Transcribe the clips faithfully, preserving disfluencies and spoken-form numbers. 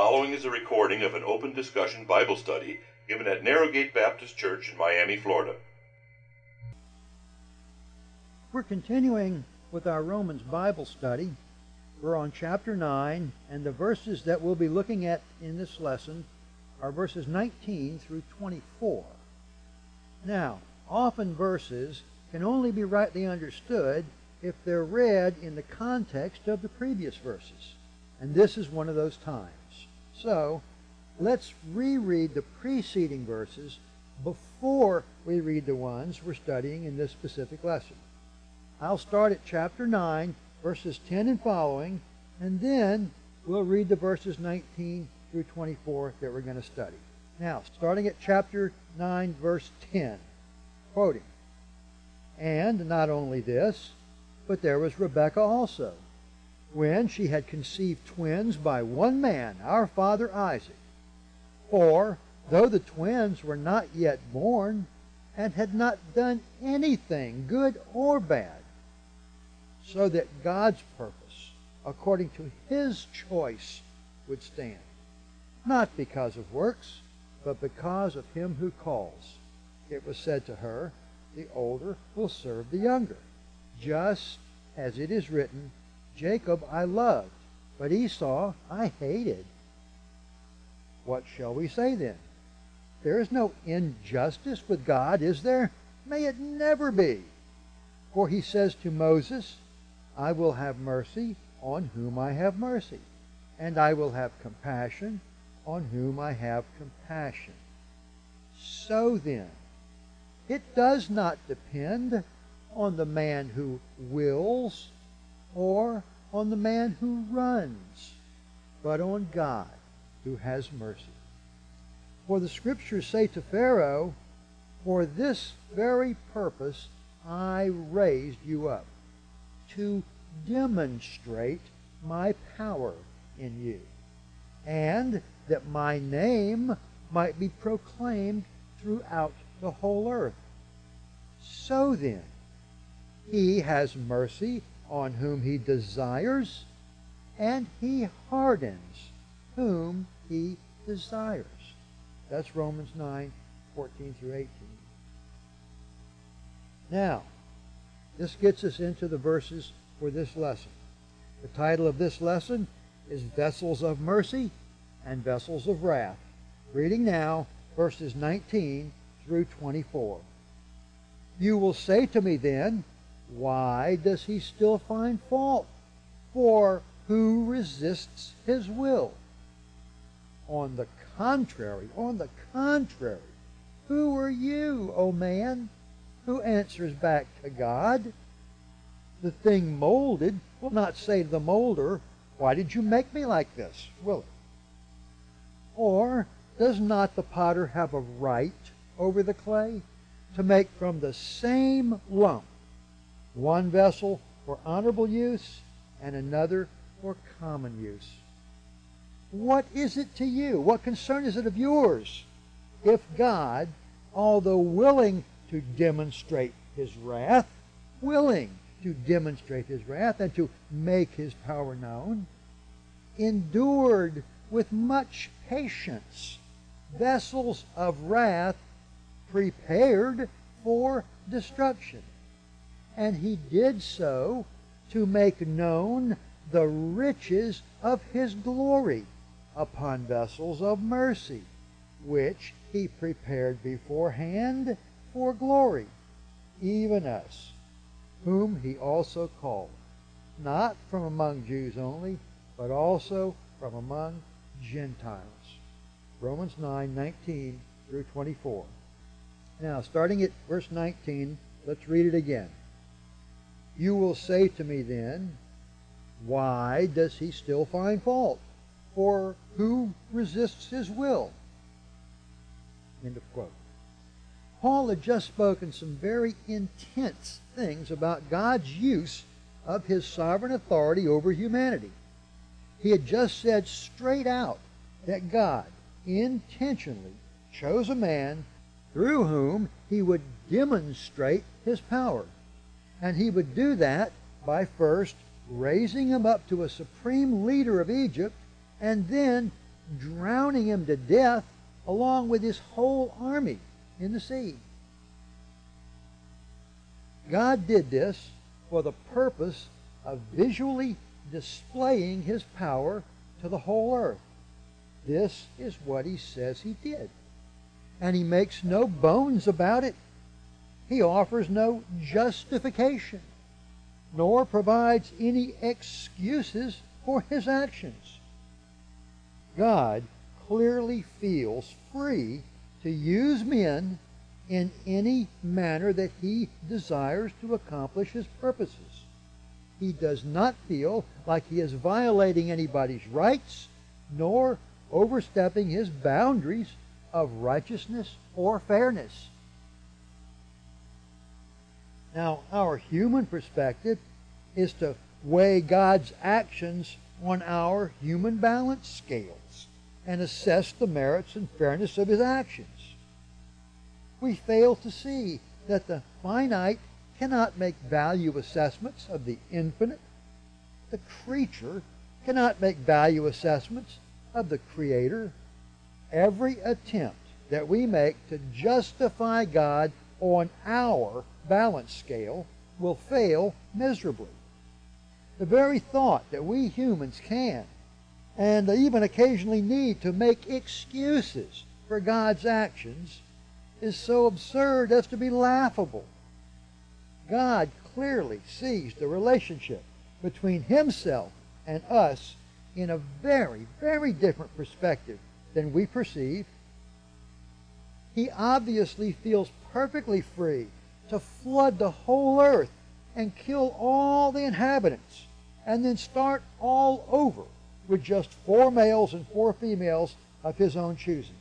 following is a recording of an open discussion Bible study given at Narrowgate Baptist Church in Miami, Florida. We're continuing with our Romans Bible study. We're on chapter nine, and the verses that we'll be looking at in this lesson are verses nineteen through twenty-four. Now, often verses can only be rightly understood if they're read in the context of the previous verses. And this is one of those times. So, let's reread the preceding verses before we read the ones we're studying in this specific lesson. I'll start at chapter nine, verses ten and following, and then we'll read the verses nineteen through twenty-four that we're going to study. Now, starting at chapter nine, verse ten, quoting, "And not only this, but there was Rebekah also, when she had conceived twins by one man, our father Isaac. For, though the twins were not yet born, and had not done anything, good or bad, so that God's purpose, according to His choice, would stand, not because of works, but because of Him who calls. It was said to her, the older will serve the younger, just as it is written, Jacob I loved, but Esau I hated. What shall we say then? There is no injustice with God, is there? May it never be. For He says to Moses, I will have mercy on whom I have mercy, and I will have compassion on whom I have compassion. So then, it does not depend on the man who wills or on the man who runs, but on God who has mercy. For the Scriptures say to Pharaoh, For this very purpose I raised you up, to demonstrate my power in you, and that my name might be proclaimed throughout the whole earth. So then, He has mercy on whom He desires, and He hardens whom He desires." That's Romans nine, fourteen through eighteen. Now, this gets us into the verses for this lesson. The title of this lesson is Vessels of Mercy and Vessels of Wrath. Reading now, verses nineteen through twenty-four. "You will say to me then, why does he still find fault? For who resists his will? On the contrary, on the contrary, who are you, O man, who answers back to God? The thing molded will not say to the molder, why did you make me like this, will it? Or does not the potter have a right over the clay to make from the same lump one vessel for honorable use and another for common use? What is it to you? What concern is it of yours if God, although willing to demonstrate His wrath, willing to demonstrate His wrath and to make His power known, endured with much patience vessels of wrath prepared for destruction? And He did so to make known the riches of His glory upon vessels of mercy, which He prepared beforehand for glory, even us, whom He also called, not from among Jews only, but also from among Gentiles." Romans nine, nineteen through twenty-four. Now, starting at verse nineteen, let's read it again. "You will say to me then, why does he still find fault? For who resists his will?" End of quote. Paul had just spoken some very intense things about God's use of His sovereign authority over humanity. He had just said straight out that God intentionally chose a man through whom He would demonstrate His power. And He would do that by first raising him up to a supreme leader of Egypt, and then drowning him to death along with his whole army in the sea. God did this for the purpose of visually displaying his power to the whole earth. This is what he says he did. And he makes no bones about it. He offers no justification, nor provides any excuses for his actions. God clearly feels free to use men in any manner that he desires to accomplish his purposes. He does not feel like he is violating anybody's rights, nor overstepping his boundaries of righteousness or fairness. Now, our human perspective is to weigh God's actions on our human balance scales and assess the merits and fairness of his actions. We fail to see that the finite cannot make value assessments of the infinite. The creature cannot make value assessments of the Creator. Every attempt that we make to justify God on our balance scale will fail miserably. The very thought that we humans can, and even occasionally need, to make excuses for God's actions is so absurd as to be laughable. God clearly sees the relationship between himself and us in a very, very different perspective than we perceive. He obviously feels perfectly free to flood the whole earth and kill all the inhabitants, and then start all over with just four males and four females of his own choosing.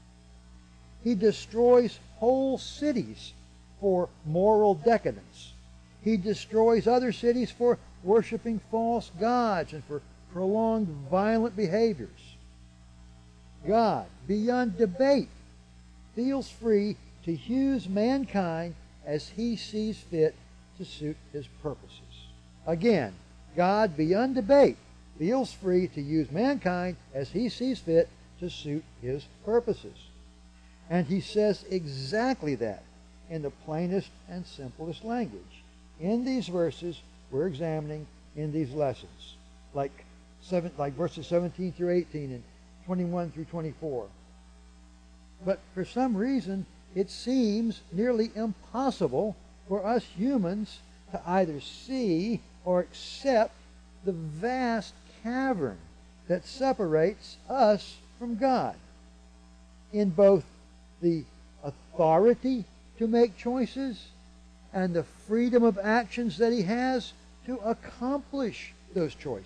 He destroys whole cities for moral decadence. He destroys other cities for worshiping false gods and for prolonged violent behaviors. God, beyond debate, feels free to use mankind as he sees fit to suit his purposes. Again, God, beyond debate, feels free to use mankind as he sees fit to suit his purposes. And he says exactly that in the plainest and simplest language in these verses we're examining in these lessons, like seven, like verses seventeen through eighteen and twenty-one through twenty-four. But for some reason, it seems nearly impossible for us humans to either see or accept the vast cavern that separates us from God in both the authority to make choices and the freedom of actions that he has to accomplish those choices.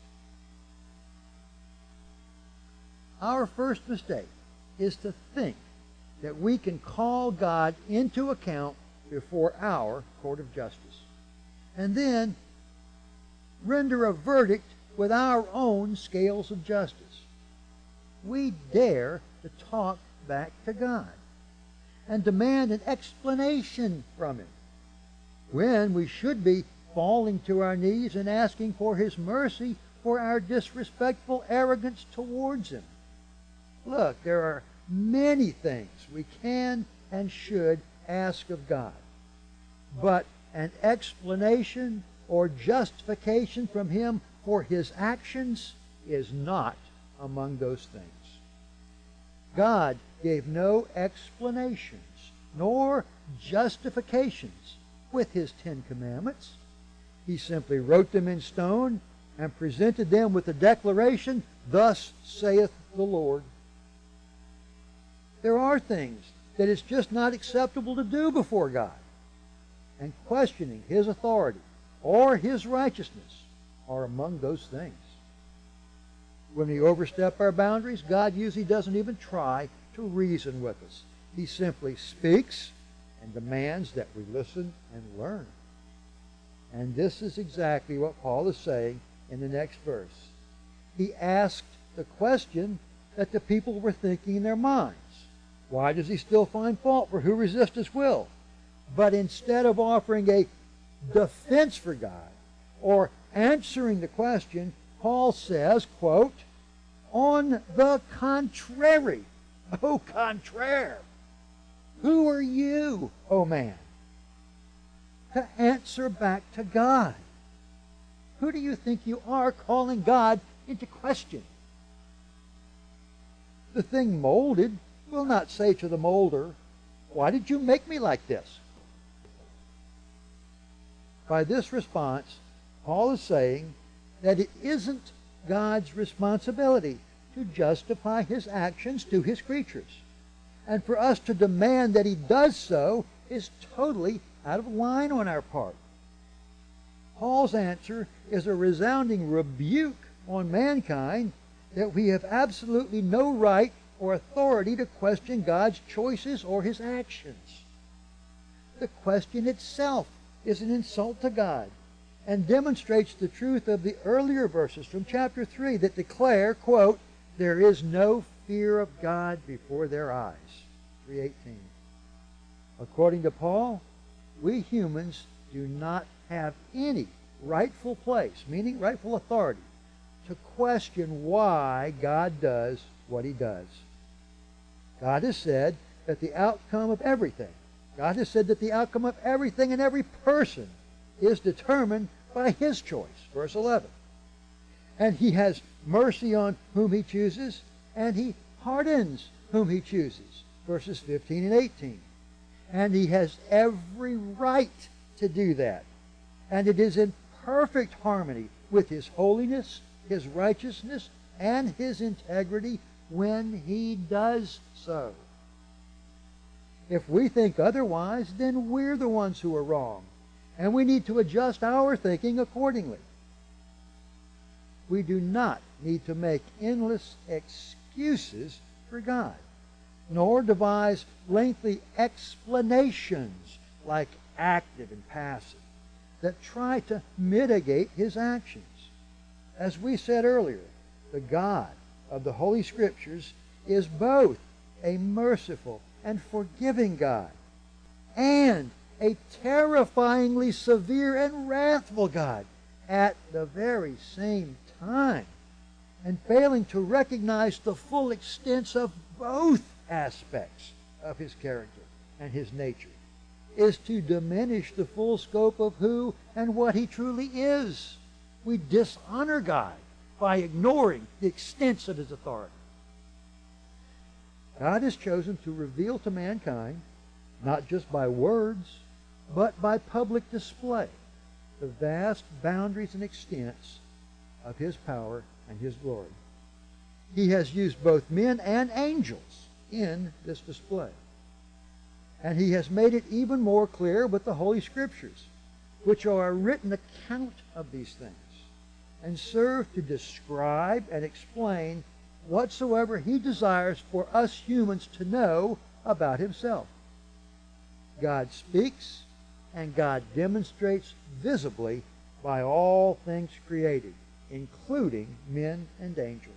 Our first mistake is to think that we can call God into account before our court of justice, and then render a verdict with our own scales of justice. We dare to talk back to God and demand an explanation from him, when we should be falling to our knees and asking for his mercy for our disrespectful arrogance towards him. Look, there are many things we can and should ask of God, but an explanation or justification from him for his actions is not among those things. God gave no explanations nor justifications with his Ten Commandments. He simply wrote them in stone and presented them with the declaration, "Thus saith the Lord." There are things that it's just not acceptable to do before God, and questioning his authority or his righteousness are among those things. When we overstep our boundaries, God usually doesn't even try to reason with us. He simply speaks and demands that we listen and learn. And this is exactly what Paul is saying in the next verse. He asked the question that the people were thinking in their minds. Why does he still find fault for who resist his will? But instead of offering a defense for God or answering the question, Paul says, quote, On the contrary, au contraire, who are you, O man, to answer back to God? Who do you think you are calling God into question? The thing molded will not say to the molder, "Why did you make me like this?" By this response, Paul is saying that it isn't God's responsibility to justify his actions to his creatures. And for us to demand that he does so is totally out of line on our part. Paul's answer is a resounding rebuke on mankind that we have absolutely no right or authority to question God's choices or his actions. The question itself is an insult to God and demonstrates the truth of the earlier verses from chapter three that declare, quote, "There is no fear of God before their eyes." three eighteen. According to Paul, we humans do not have any rightful place, meaning rightful authority, to question why God does what he does. God has said that the outcome of everything, God has said that the outcome of everything and every person is determined by his choice. Verse eleven. And he has mercy on whom he chooses, and he hardens whom he chooses. Verses fifteen and eighteen. And he has every right to do that. And it is in perfect harmony with his holiness, his righteousness, and his integrity when he does so. If we think otherwise, then we're the ones who are wrong, and we need to adjust our thinking accordingly. We do not need to make endless excuses for God, nor devise lengthy explanations like active and passive that try to mitigate his actions. As we said earlier, the God of the Holy Scriptures is both a merciful and forgiving God and a terrifyingly severe and wrathful God at the very same time. And failing to recognize the full extent of both aspects of his character and his nature is to diminish the full scope of who and what he truly is. We dishonor God by ignoring the extent of his authority. God has chosen to reveal to mankind, not just by words, but by public display, the vast boundaries and extents of his power and his glory. He has used both men and angels in this display. And he has made it even more clear with the Holy Scriptures, which are a written account of these things and serve to describe and explain whatsoever he desires for us humans to know about himself. God speaks and God demonstrates visibly by all things created, including men and angels.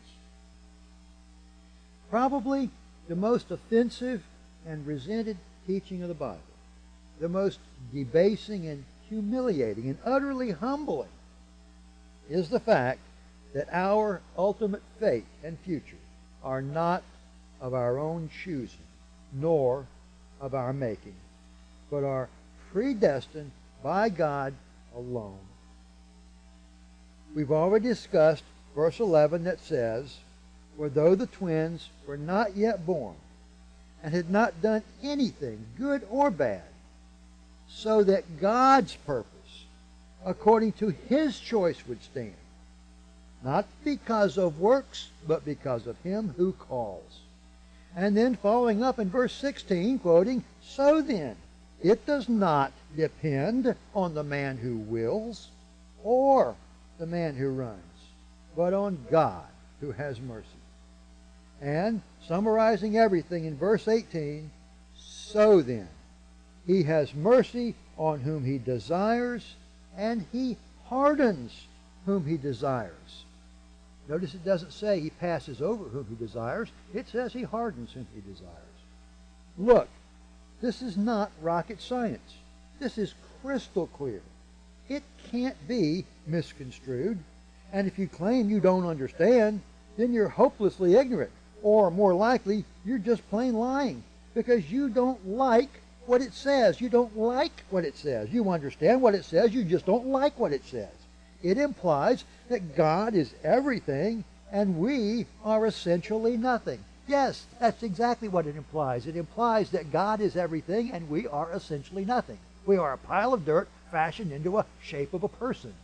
Probably the most offensive and resented teaching of the Bible, the most debasing and humiliating and utterly humbling, is the fact that our ultimate fate and future are not of our own choosing, nor of our making, but are predestined by God alone. We've already discussed verse eleven that says, "For though the twins were not yet born, and had not done anything, good or bad, so that God's purpose, according to his choice, would stand, not because of works, but because of him who calls." And then following up in verse sixteen, quoting, "So then, it does not depend on the man who wills or the man who runs, but on God who has mercy." And summarizing everything in verse eighteen, "So then, he has mercy on whom he desires, and he hardens whom he desires." Notice it doesn't say he passes over whom he desires. It says he hardens whom he desires. Look, this is not rocket science. This is crystal clear. It can't be misconstrued. And if you claim you don't understand, then you're hopelessly ignorant. Or more likely, you're just plain lying because you don't like what it says. You don't like what it says. You understand what it says, you just don't like what it says. It implies that God is everything and we are essentially nothing. Yes, that's exactly what it implies. It implies that God is everything and we are essentially nothing. We are a pile of dirt fashioned into a shape of a person.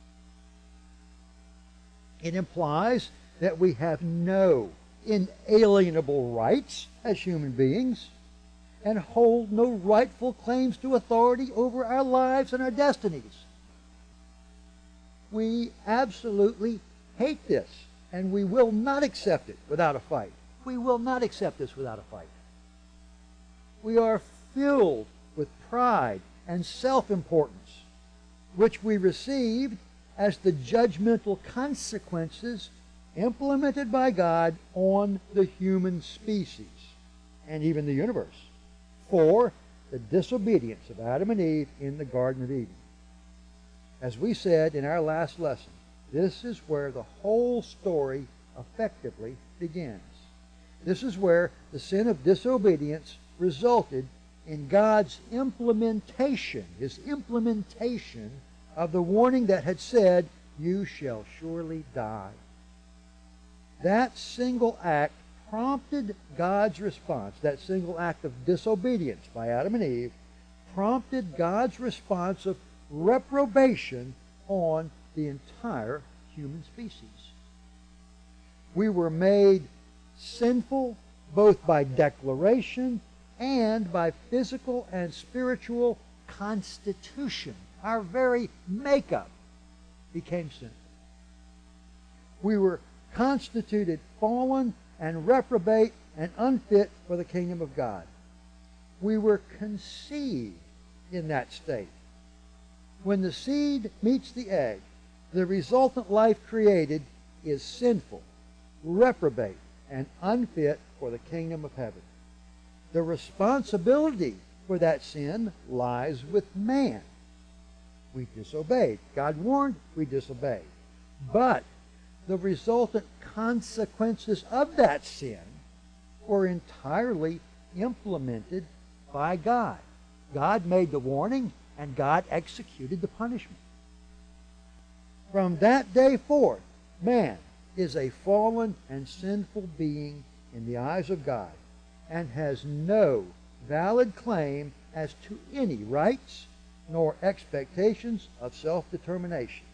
It implies that we have no inalienable rights as human beings and hold no rightful claims to authority over our lives and our destinies. We absolutely hate this, and we will not accept it without a fight. We will not accept this without a fight. We are filled with pride and self-importance, which we received as the judgmental consequences implemented by God on the human species and even the universe for the disobedience of Adam and Eve in the Garden of Eden. As we said in our last lesson, this is where the whole story effectively begins. This is where the sin of disobedience resulted in God's implementation, His implementation of the warning that had said, "You shall surely die." That single act prompted God's response. That single act of disobedience by Adam and Eve prompted God's response of reprobation on the entire human species. We were made sinful both by declaration and by physical and spiritual constitution. Our very makeup became sinful. We were constituted fallen and reprobate and unfit for the kingdom of God. We were conceived in that state. When the seed meets the egg, the resultant life created is sinful, reprobate, and unfit for the kingdom of heaven. The responsibility for that sin lies with man. We disobeyed. God warned, we disobeyed. But the resultant consequences of that sin were entirely implemented by God. God made the warning, and God executed the punishment. From that day forth, man is a fallen and sinful being in the eyes of God and has no valid claim as to any rights nor expectations of self-determination.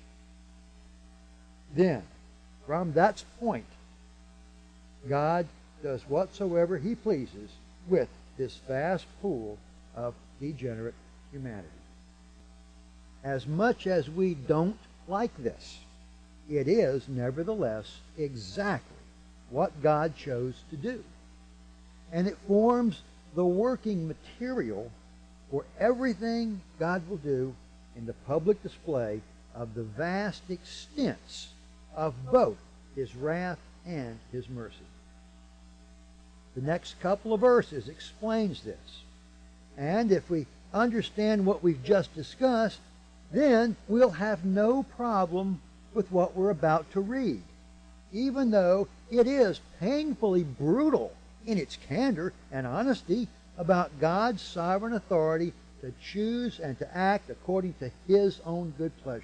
Then, from that point, God does whatsoever He pleases with this vast pool of degenerate humanity. As much as we don't like this, it is nevertheless exactly what God chose to do. And it forms the working material for everything God will do in the public display of the vast extents of both His wrath and His mercy. The next couple of verses explains this. And if we understand what we've just discussed, then we'll have no problem with what we're about to read, even though it is painfully brutal in its candor and honesty about God's sovereign authority to choose and to act according to His own good pleasure.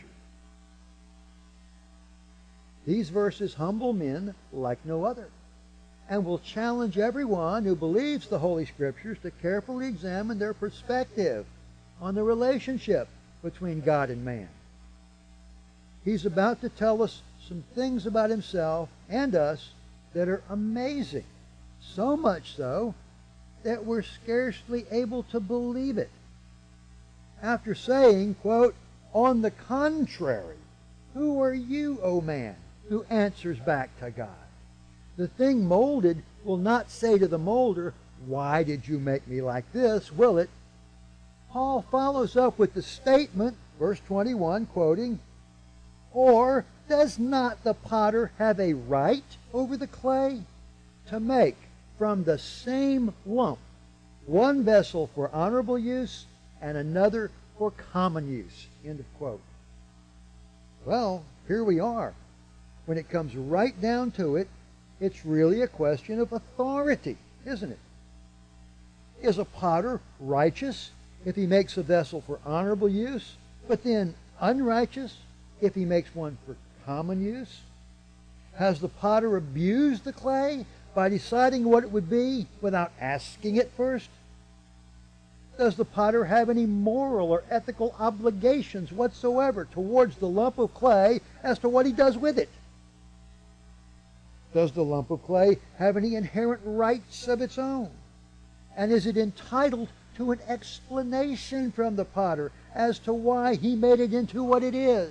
These verses humble men like no other, and will challenge everyone who believes the Holy Scriptures to carefully examine their perspective on the relationship between God and man. He's about to tell us some things about Himself and us that are amazing, so much so that we're scarcely able to believe it. After saying, quote, "On the contrary, who are you, O man, who answers back to God? The thing molded will not say to the molder, 'Why did you make me like this?' will it?" Paul follows up with the statement, verse twenty-one, quoting, "Or does not the potter have a right over the clay to make from the same lump one vessel for honorable use and another for common use?" End of quote. Well, here we are. When it comes right down to it, it's really a question of authority, isn't it? Is a potter righteous if he makes a vessel for honorable use, but then unrighteous if he makes one for common use? Has the potter abused the clay by deciding what it would be without asking it first? Does the potter have any moral or ethical obligations whatsoever towards the lump of clay as to what he does with it? Does the lump of clay have any inherent rights of its own? And is it entitled to an explanation from the potter as to why he made it into what it is?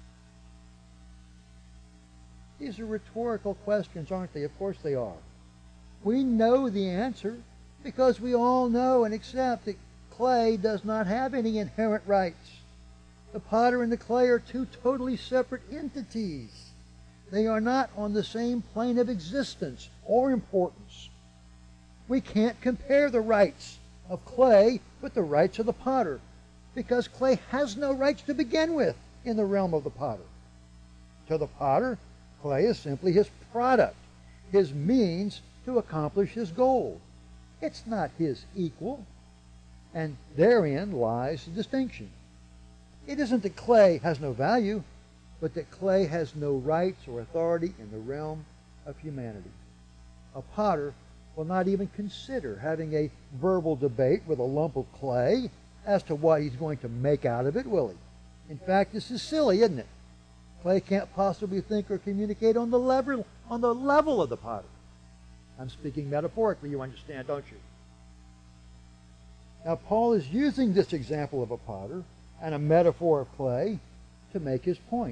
These are rhetorical questions, aren't they? Of course they are. We know the answer because we all know and accept that clay does not have any inherent rights. The potter and the clay are two totally separate entities. They are not on the same plane of existence or importance. We can't compare the rights of clay with the rights of the potter because clay has no rights to begin with in the realm of the potter. To the potter, clay is simply his product, his means to accomplish his goal. It's not his equal, and therein lies the distinction. It isn't that clay has no value, but that clay has no rights or authority in the realm of humanity. A potter will not even consider having a verbal debate with a lump of clay as to what he's going to make out of it, will he? In fact, this is silly, isn't it? Clay can't possibly think or communicate on the level, on the level of the potter. I'm speaking metaphorically, you understand, don't you? Now, Paul is using this example of a potter and a metaphor of clay to make his point.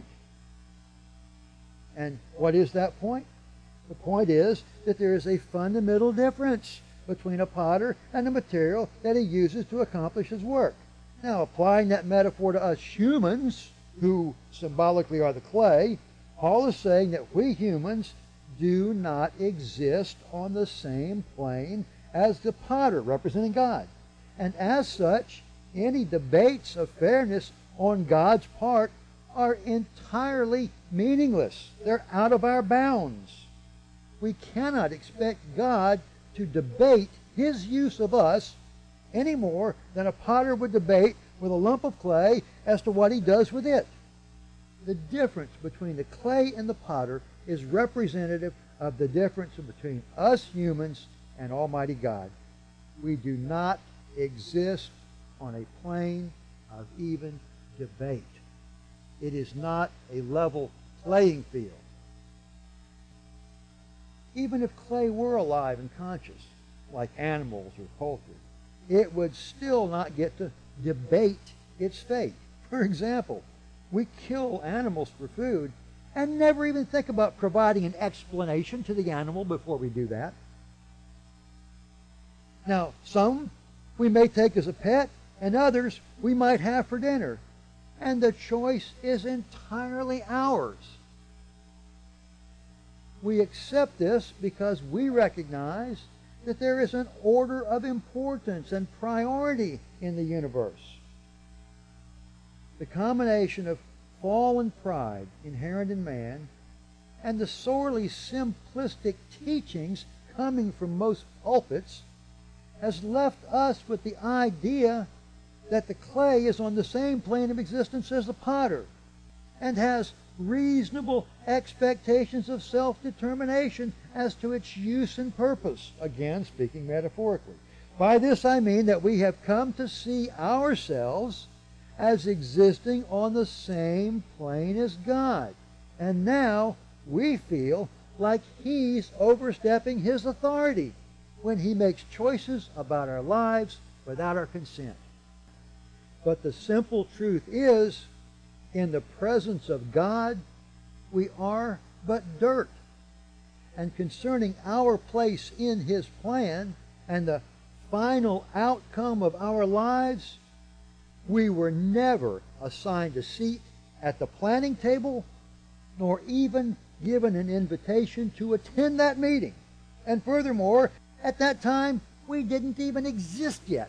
And what is that point? The point is that there is a fundamental difference between a potter and the material that he uses to accomplish his work. Now, applying that metaphor to us humans, who symbolically are the clay, Paul is saying that we humans do not exist on the same plane as the potter representing God. And as such, any debates of fairness on God's part are entirely meaningless. They're out of our bounds. We cannot expect God to debate his use of us any more than a potter would debate with a lump of clay as to what he does with it. The difference between the clay and the potter is representative of the difference between us humans and Almighty God. We do not exist on a plane of even debate. It is not a level playing field. Even if clay were alive and conscious, like animals or poultry, it would still not get to debate its fate. For example, we kill animals for food and never even think about providing an explanation to the animal before we do that. Now, some we may take as a pet, and others we might have for dinner. And the choice is entirely ours. We accept this because we recognize that there is an order of importance and priority in the universe. The combination of fallen pride inherent in man and the sorely simplistic teachings coming from most pulpits has left us with the idea that the clay is on the same plane of existence as the potter and has reasonable expectations of self-determination as to its use and purpose. Again, speaking metaphorically. By this I mean that we have come to see ourselves as existing on the same plane as God. And now we feel like he's overstepping his authority when he makes choices about our lives without our consent. But the simple truth is, in the presence of God, we are but dirt. And concerning our place in his plan and the final outcome of our lives, we were never assigned a seat at the planning table, nor even given an invitation to attend that meeting. And furthermore, at that time, we didn't even exist yet.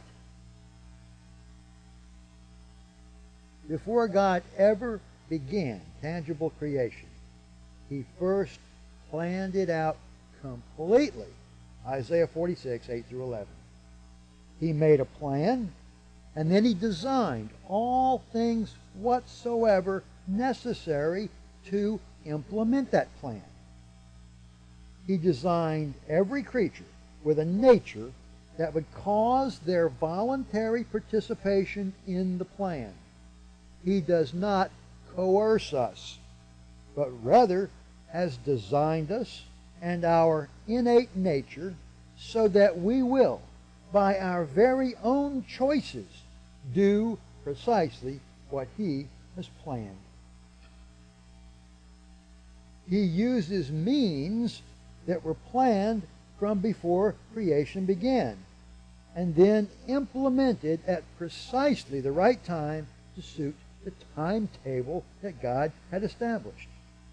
Before God ever began tangible creation, he first planned it out completely. Isaiah forty-six, eight through eleven. He made a plan, and then he designed all things whatsoever necessary to implement that plan. He designed every creature with a nature that would cause their voluntary participation in the plan. He does not coerce us, but rather has designed us and our innate nature so that we will, by our very own choices, do precisely what He has planned. He uses means that were planned from before creation began, and then implemented at precisely the right time to suit the timetable that God had established.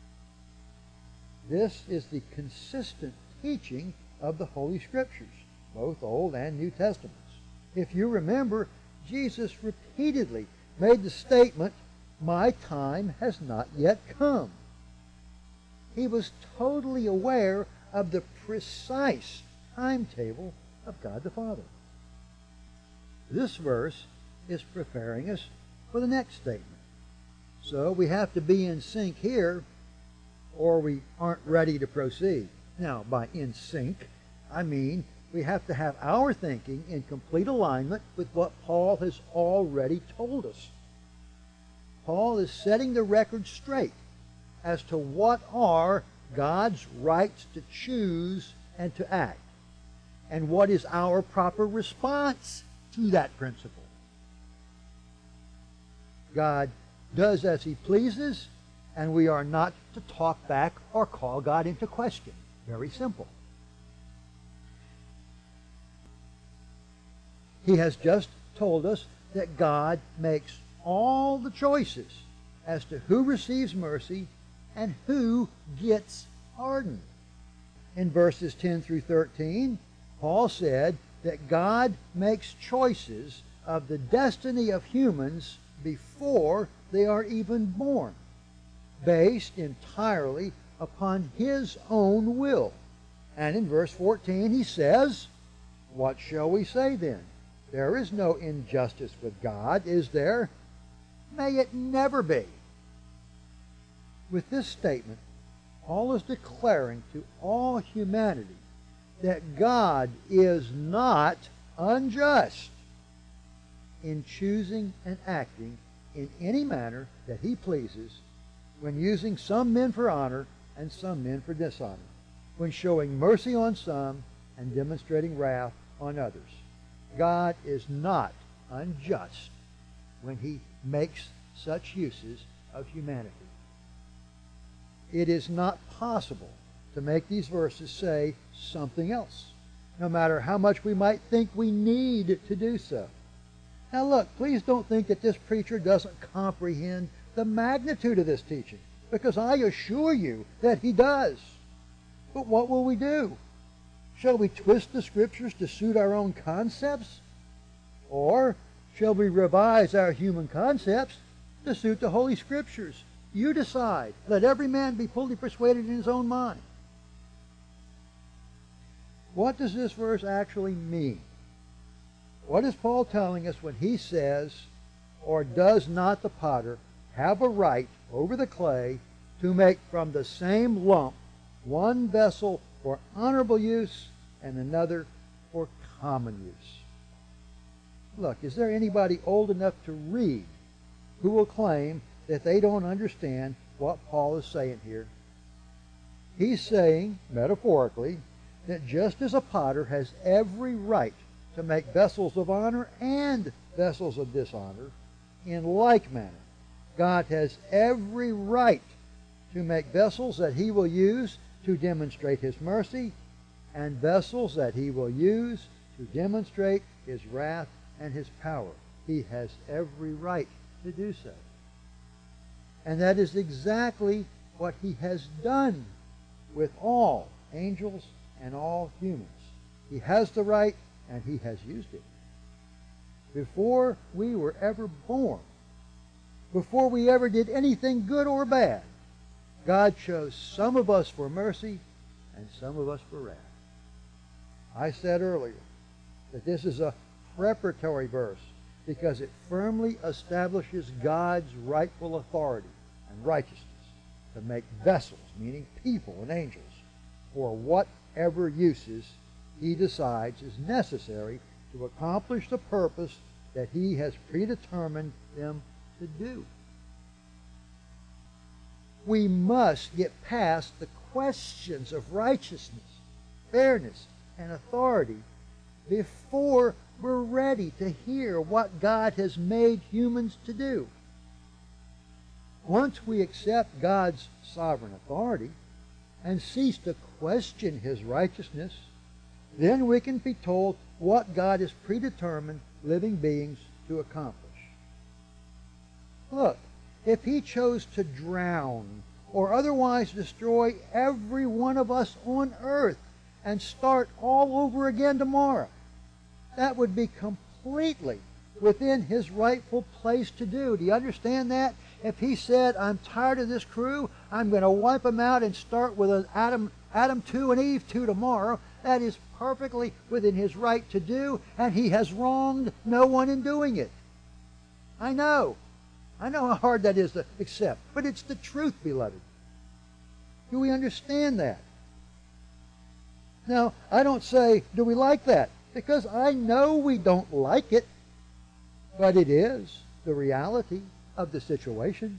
This is the consistent teaching of the Holy Scriptures, both Old and New Testaments. If you remember, Jesus repeatedly made the statement, "My time has not yet come." He was totally aware of the precise timetable of God the Father. This verse is preparing us for the next statement. So we have to be in sync here, or we aren't ready to proceed. Now, by in sync, I mean we have to have our thinking in complete alignment with what Paul has already told us. Paul is setting the record straight as to what are God's rights to choose and to act, and what is our proper response to that principle. God does as He pleases, and we are not to talk back or call God into question. Very simple. He has just told us that God makes all the choices as to who receives mercy and who gets pardon. In verses ten through thirteen, Paul said that God makes choices of the destiny of humans before they are even born, based entirely upon His own will. And in verse fourteen he says, "What shall we say then? There is no injustice with God, is there? May it never be." With this statement, Paul is declaring to all humanity that God is not unjust in choosing and acting in any manner that He pleases, when using some men for honor and some men for dishonor, when showing mercy on some and demonstrating wrath on others. God is not unjust when He makes such uses of humanity. It is not possible to make these verses say something else, no matter how much we might think we need to do so. Now look, please don't think that this preacher doesn't comprehend the magnitude of this teaching, because I assure you that he does. But what will we do? Shall we twist the Scriptures to suit our own concepts? Or shall we revise our human concepts to suit the Holy Scriptures? You decide. Let every man be fully persuaded in his own mind. What does this verse actually mean? What is Paul telling us when he says, "Or does not the potter have a right over the clay to make from the same lump one vessel for honorable use and another for common use?" Look, is there anybody old enough to read who will claim that they don't understand what Paul is saying here? He's saying, metaphorically, that just as a potter has every right to make vessels of honor and vessels of dishonor, in like manner, God has every right to make vessels that He will use to demonstrate His mercy, and vessels that He will use to demonstrate His wrath and His power. He has every right to do so. And that is exactly what He has done with all angels and all humans. He has the right, and He has used it. Before we were ever born, before we ever did anything good or bad, God chose some of us for mercy and some of us for wrath. I said earlier that this is a preparatory verse because it firmly establishes God's rightful authority and righteousness to make vessels, meaning people and angels, for whatever uses he decides is necessary to accomplish the purpose that he has predetermined them to do. We must get past the questions of righteousness, fairness, and authority before we're ready to hear what God has made humans to do. Once we accept God's sovereign authority and cease to question his righteousness, then we can be told what God has predetermined living beings to accomplish. Look, if he chose to drown or otherwise destroy every one of us on earth and start all over again tomorrow, that would be completely within his rightful place to do. Do you understand that? If he said, I'm tired of this crew, I'm going to wipe them out and start with an Adam, Adam two and Eve two tomorrow, that is perfectly within his right to do, and he has wronged no one in doing it. I know. I know how hard that is to accept, but it's the truth, beloved. Do we understand that? Now, I don't say, do we like that? Because I know we don't like it, but it is the reality of the situation.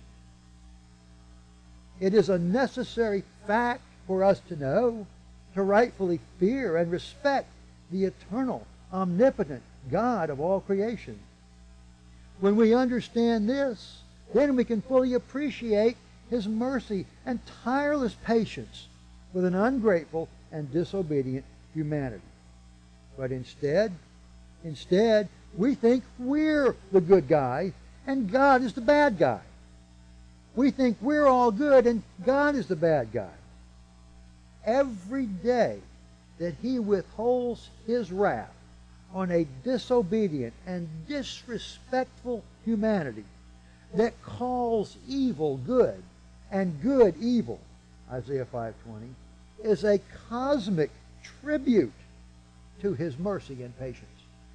It is a necessary fact for us to know, to rightfully fear and respect the eternal, omnipotent God of all creation. When we understand this, then we can fully appreciate his mercy and tireless patience with an ungrateful and disobedient humanity. But instead, instead, we think we're the good guy and God is the bad guy. We think we're all good and God is the bad guy. Every day that he withholds his wrath on a disobedient and disrespectful humanity that calls evil good and good evil, Isaiah five twenty, is a cosmic tribute to his mercy and patience.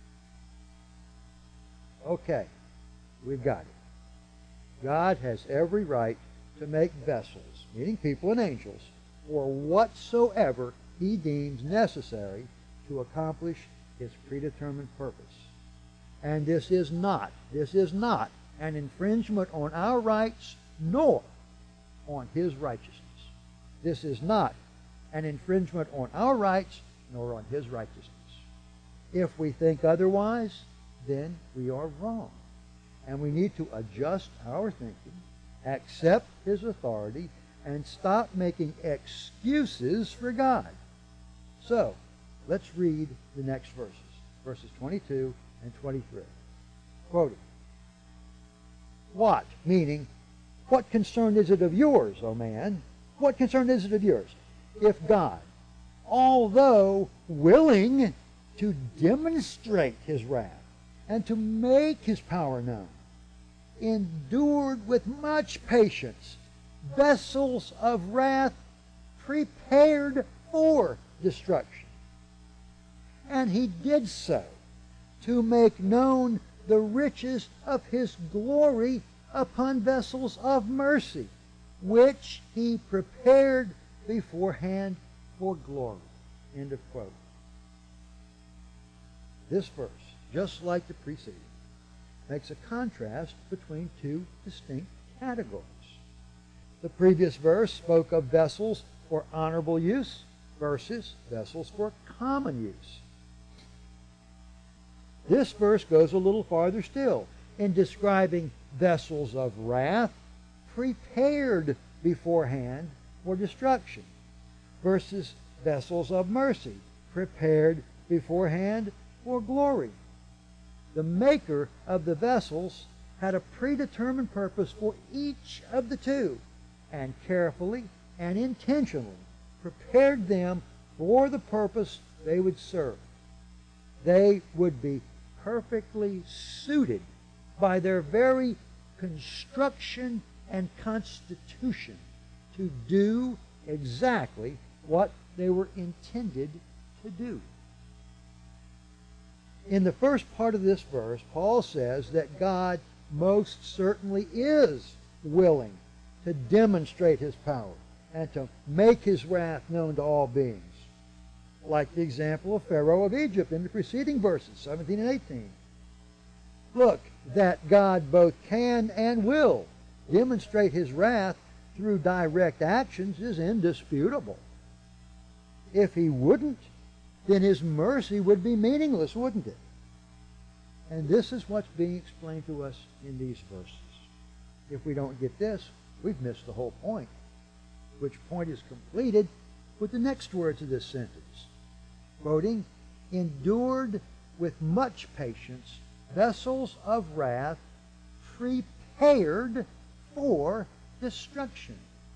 Okay, we've got it. God has every right to make vessels, meaning people and angels, for whatsoever he deems necessary to accomplish his predetermined purpose. And this is not, this is not an infringement on our rights, nor on his righteousness. This is not an infringement on our rights, nor on his righteousness. If we think otherwise, then we are wrong. And we need to adjust our thinking, accept his authority, and stop making excuses for God. So, let's read the next verses, verses twenty-two and twenty-three. Quoted. What, meaning, what concern is it of yours, O man? What concern is it of yours? If God, although willing to demonstrate his wrath and to make his power known, endured with much patience vessels of wrath prepared for destruction. And he did so to make known the riches of his glory upon vessels of mercy, which he prepared beforehand for glory. End of quote. This verse, just like the preceding, makes a contrast between two distinct categories. The previous verse spoke of vessels for honorable use versus vessels for common use. This verse goes a little farther still in describing vessels of wrath prepared beforehand for destruction versus vessels of mercy prepared beforehand for glory. The maker of the vessels had a predetermined purpose for each of the two, and carefully and intentionally prepared them for the purpose they would serve. They would be perfectly suited by their very construction and constitution to do exactly what they were intended to do. In the first part of this verse, Paul says that God most certainly is willing to demonstrate his power and to make his wrath known to all beings, like the example of Pharaoh of Egypt in the preceding verses, seventeen and eighteen. Look, that God both can and will demonstrate his wrath through direct actions is indisputable. If he wouldn't, then his mercy would be meaningless, wouldn't it? And this is what's being explained to us in these verses. If we don't get this, we've missed the whole point, which point is completed with the next words of this sentence. Quoting, endured with much patience vessels of wrath prepared for destruction.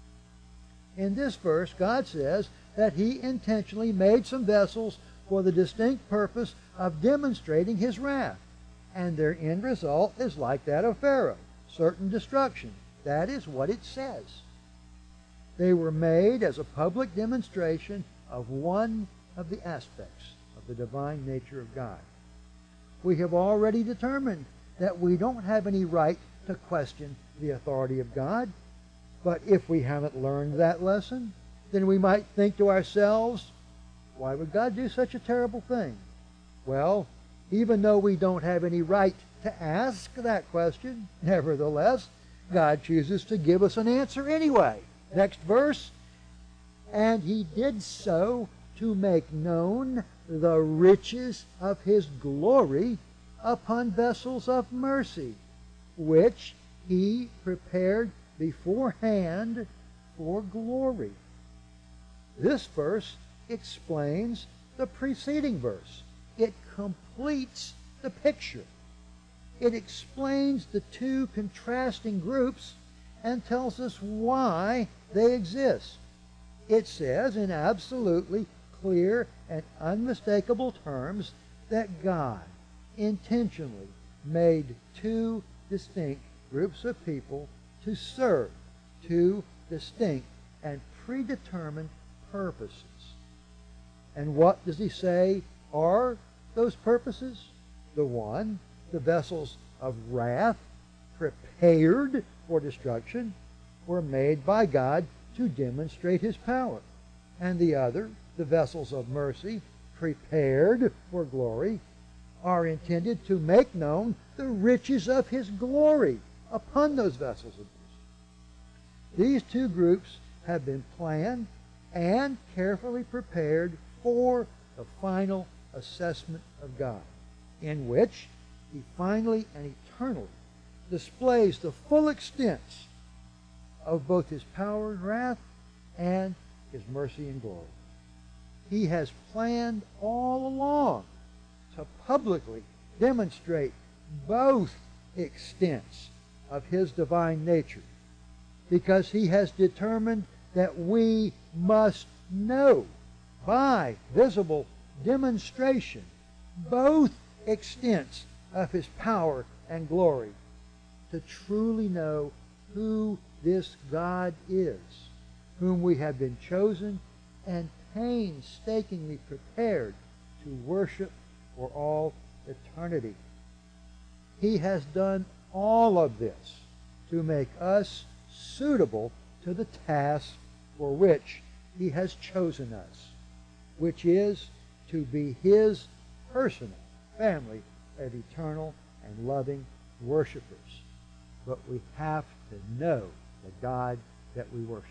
In this verse, God says that he intentionally made some vessels for the distinct purpose of demonstrating his wrath. And their end result is like that of Pharaoh, certain destruction. That is what it says. They were made as a public demonstration of one of the aspects of the divine nature of God. We have already determined that we don't have any right to question the authority of God. But if we haven't learned that lesson, then we might think to ourselves, why would God do such a terrible thing? Well, even though we don't have any right to ask that question, nevertheless, God chooses to give us an answer anyway. Next verse, and he did so to make known the riches of his glory upon vessels of mercy, which he prepared beforehand for glory. This verse explains the preceding verse. It completes the picture. It explains the two contrasting groups and tells us why they exist. It says in absolutely clear and unmistakable terms that God intentionally made two distinct groups of people to serve two distinct and predetermined purposes. And what does he say are those purposes? The one, the vessels of wrath prepared for destruction, were made by God to demonstrate his power. And the other, the vessels of mercy prepared for glory, are intended to make known the riches of his glory upon those vessels of mercy. These two groups have been planned and carefully prepared for the final assessment of God, in which he finally and eternally displays the full extent of both his power and wrath and his mercy and glory. He has planned all along to publicly demonstrate both extents of his divine nature, because he has determined that we must know by visible demonstration both extents of his power and glory, to truly know who this God is, whom we have been chosen and painstakingly prepared to worship for all eternity. He has done all of this to make us suitable to the task for which he has chosen us, which is to be his personal family of eternal and loving worshipers. But we have to know the God that we worship.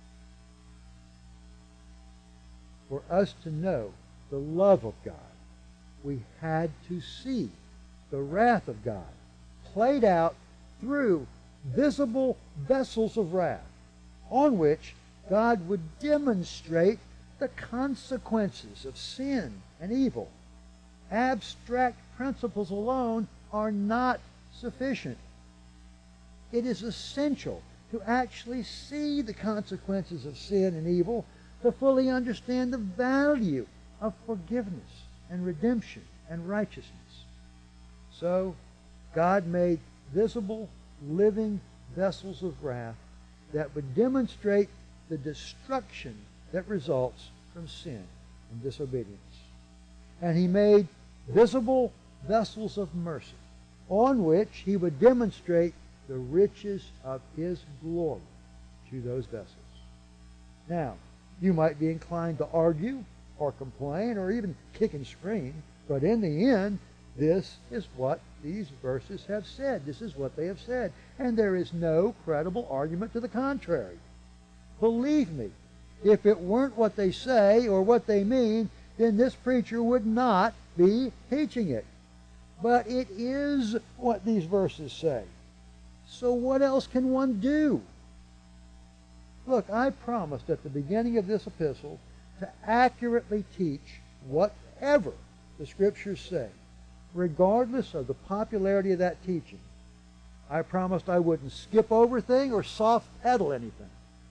For us to know the love of God, we had to see the wrath of God played out through visible vessels of wrath, on which God would demonstrate the consequences of sin and evil. Abstract principles alone are not sufficient. It is essential to actually see the consequences of sin and evil to fully understand the value of forgiveness and redemption and righteousness. So, God made visible, living vessels of wrath that would demonstrate the destruction that results from sin and disobedience. And he made visible vessels of mercy, on which he would demonstrate the riches of his glory to those vessels. Now, you might be inclined to argue or complain or even kick and scream, but in the end, this is what these verses have said. This is what they have said. And there is no credible argument to the contrary. Believe me, if it weren't what they say or what they mean, then this preacher would not be teaching it. But it is what these verses say. So what else can one do? Look, I promised at the beginning of this epistle to accurately teach whatever the Scriptures say, regardless of the popularity of that teaching. I promised I wouldn't skip over things or soft pedal anything.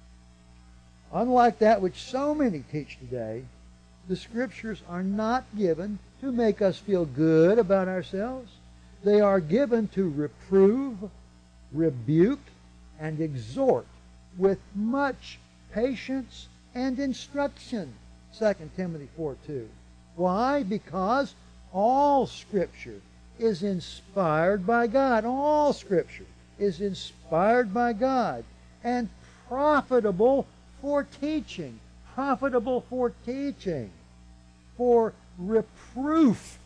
Unlike that which so many teach today, the Scriptures are not given to make us feel good about ourselves. They are given to reprove, rebuke, and exhort with much patience and instruction. Second Timothy four two. Why? Because all Scripture is inspired by God. All Scripture is inspired by God and profitable for teaching. Profitable for teaching. For reproof.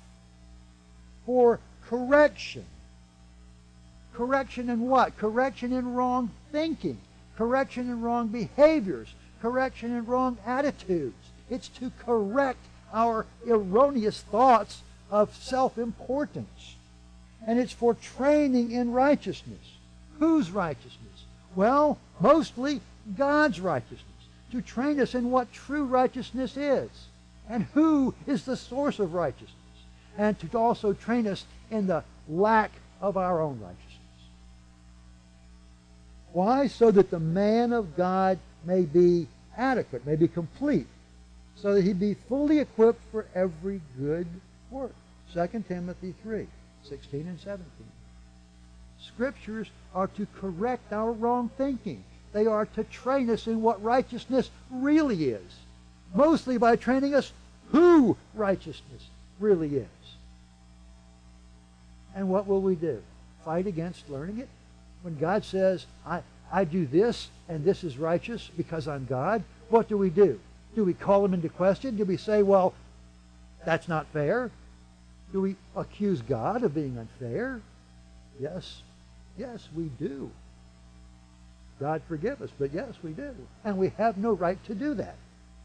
For correction. Correction in what? Correction in wrong thinking. Correction in wrong behaviors. Correction in wrong attitudes. It's to correct our erroneous thoughts of self-importance. And it's for training in righteousness. Whose righteousness? Well, mostly God's righteousness. To train us in what true righteousness is. And who is the source of righteousness. And to also train us in the lack of our own righteousness. Why? So that the man of God may be adequate, may be complete, so that he be fully equipped for every good work. Second Timothy three, sixteen and seventeen. Scriptures are to correct our wrong thinking. They are to train us in what righteousness really is, mostly by training us who righteousness really is. And what will we do? Fight against learning it? When God says, I, I do this, and this is righteous because I'm God, what do we do? Do we call him into question? Do we say, well, that's not fair? Do we accuse God of being unfair? Yes, yes, we do. God forgive us, but yes, we do. And we have no right to do that.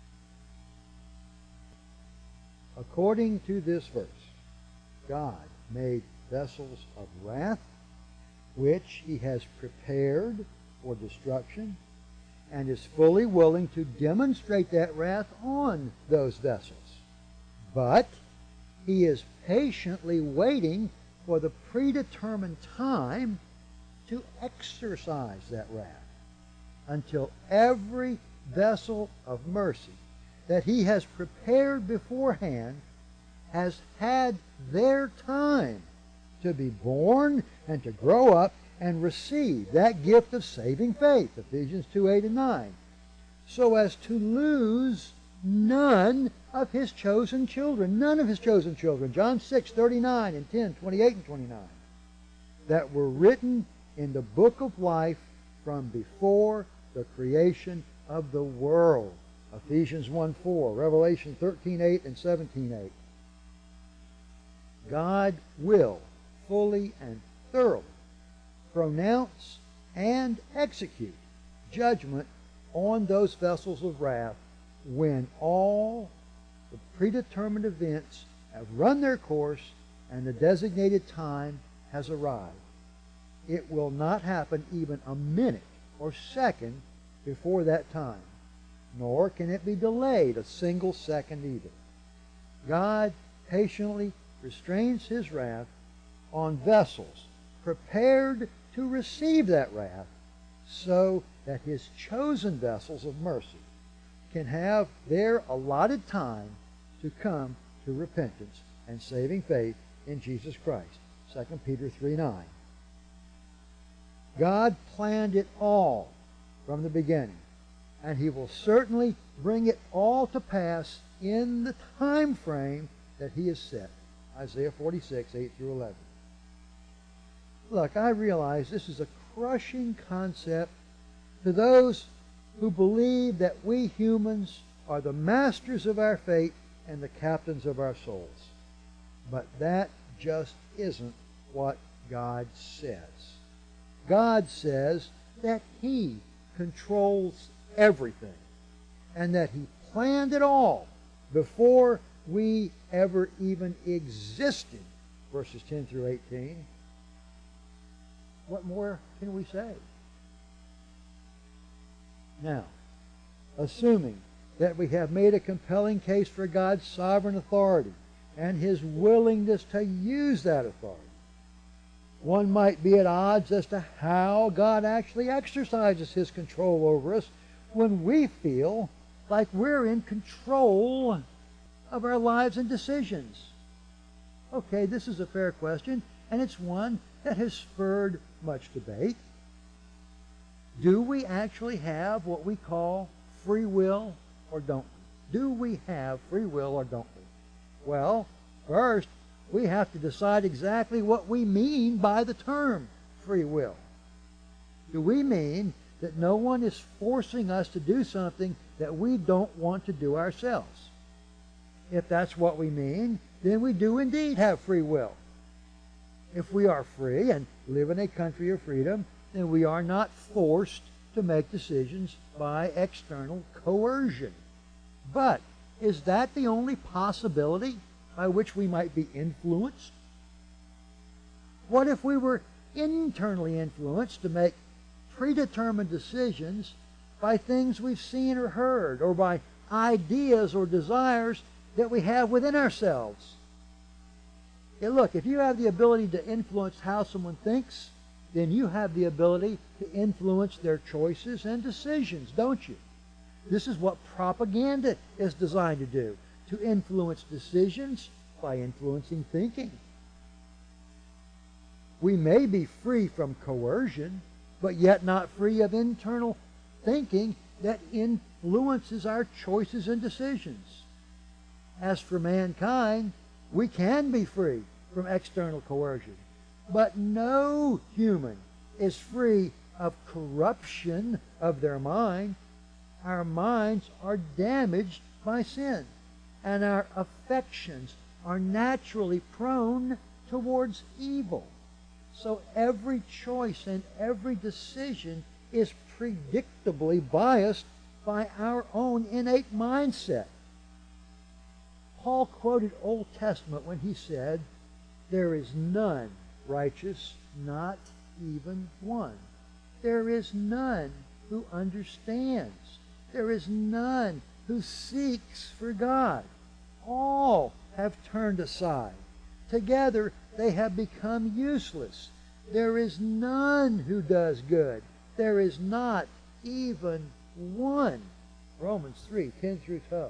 According to this verse, God made vessels of wrath, which he has prepared for destruction, and is fully willing to demonstrate that wrath on those vessels. But he is patiently waiting for the predetermined time to exercise that wrath, until every vessel of mercy that he has prepared beforehand has had their time to be born and to grow up and receive that gift of saving faith, Ephesians two, eight and nine, so as to lose none of his chosen children, none of his chosen children, John six, thirty-nine and ten, twenty-eight and twenty-nine, that were written in the book of life from before the creation of the world, Ephesians one, four, Revelation thirteen, eight and seventeen, eight. God will fully and thoroughly pronounce and execute judgment on those vessels of wrath when all the predetermined events have run their course and the designated time has arrived. It will not happen even a minute or second before that time, nor can it be delayed a single second either. God patiently restrains his wrath on vessels prepared to receive that wrath, so that his chosen vessels of mercy can have their allotted time to come to repentance and saving faith in Jesus Christ. Second Peter three, nine. God planned it all from the beginning, and he will certainly bring it all to pass in the time frame that he has set. Isaiah forty-six, eight through eleven. Look, I realize this is a crushing concept to those who believe that we humans are the masters of our fate and the captains of our souls. But that just isn't what God says. God says that he controls everything and that he planned it all before we ever even existed. Verses ten through eighteen. What more can we say? Now, assuming that we have made a compelling case for God's sovereign authority and his willingness to use that authority, one might be at odds as to how God actually exercises his control over us when we feel like we're in control of our lives and decisions. Okay, this is a fair question, and it's one that has spurred much debate. Do we actually have what we call free will, or don't we? Do we have free will, or don't we? Well, first, we have to decide exactly what we mean by the term free will. Do we mean that no one is forcing us to do something that we don't want to do ourselves? If that's what we mean, then we do indeed have free will. If we are free and live in a country of freedom, then we are not forced to make decisions by external coercion. But is that the only possibility by which we might be influenced? What if we were internally influenced to make predetermined decisions by things we've seen or heard, or by ideas or desires that we have within ourselves? Yeah, look, if you have the ability to influence how someone thinks, then you have the ability to influence their choices and decisions, don't you? This is what propaganda is designed to do, to influence decisions by influencing thinking. We may be free from coercion, but yet not free of internal thinking that influences our choices and decisions. As for mankind, we can be free from external coercion, but no human is free of corruption of their mind. Our minds are damaged by sin, and our affections are naturally prone towards evil. So every choice and every decision is predictably biased by our own innate mindset. Paul quoted Old Testament when he said, "There is none righteous, not even one. There is none who understands. There is none who seeks for God. All have turned aside. Together they have become useless. There is none who does good. There is not even one." Romans three, ten through twelve.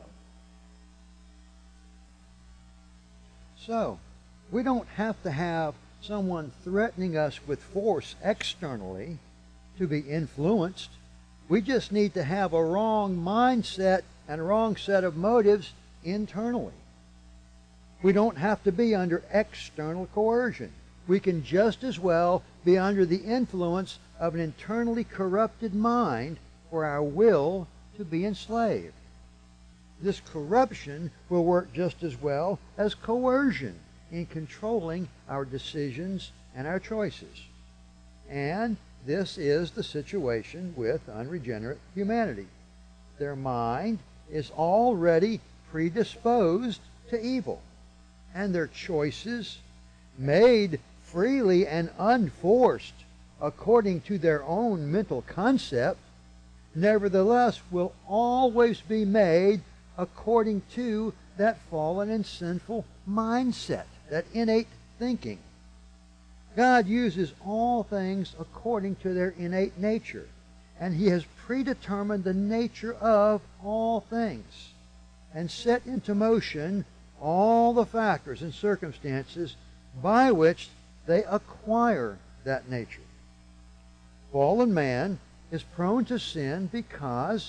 So, we don't have to have someone threatening us with force externally to be influenced. We just need to have a wrong mindset and a wrong set of motives internally. We don't have to be under external coercion. We can just as well be under the influence of an internally corrupted mind for our will to be enslaved. This corruption will work just as well as coercion in controlling our decisions and our choices. And this is the situation with unregenerate humanity. Their mind is already predisposed to evil, and their choices, made freely and unforced according to their own mental concept, nevertheless will always be made according to that fallen and sinful mindset, that innate thinking. God uses all things according to their innate nature, and he has predetermined the nature of all things and set into motion all the factors and circumstances by which they acquire that nature. Fallen man is prone to sin because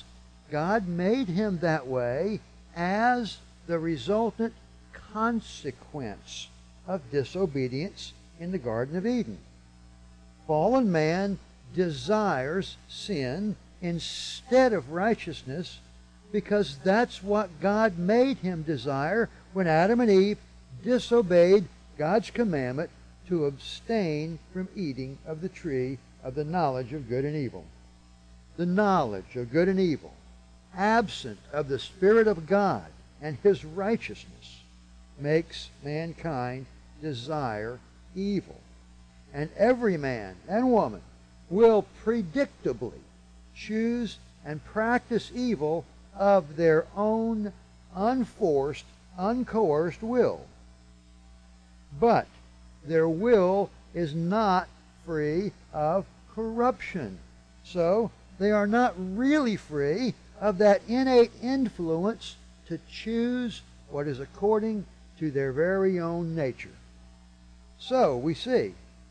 God made him that way as the resultant consequence of disobedience in the Garden of Eden. Fallen man desires sin instead of righteousness because that's what God made him desire when Adam and Eve disobeyed God's commandment to abstain from eating of the tree of the knowledge of good and evil. The knowledge of good and evil, absent of the Spirit of God and His righteousness, makes mankind desire evil. And every man and woman will predictably choose and practice evil of their own unforced, uncoerced will. But their will is not free of corruption. So they are not really free of that innate influence to choose what is according to their very own nature. So we see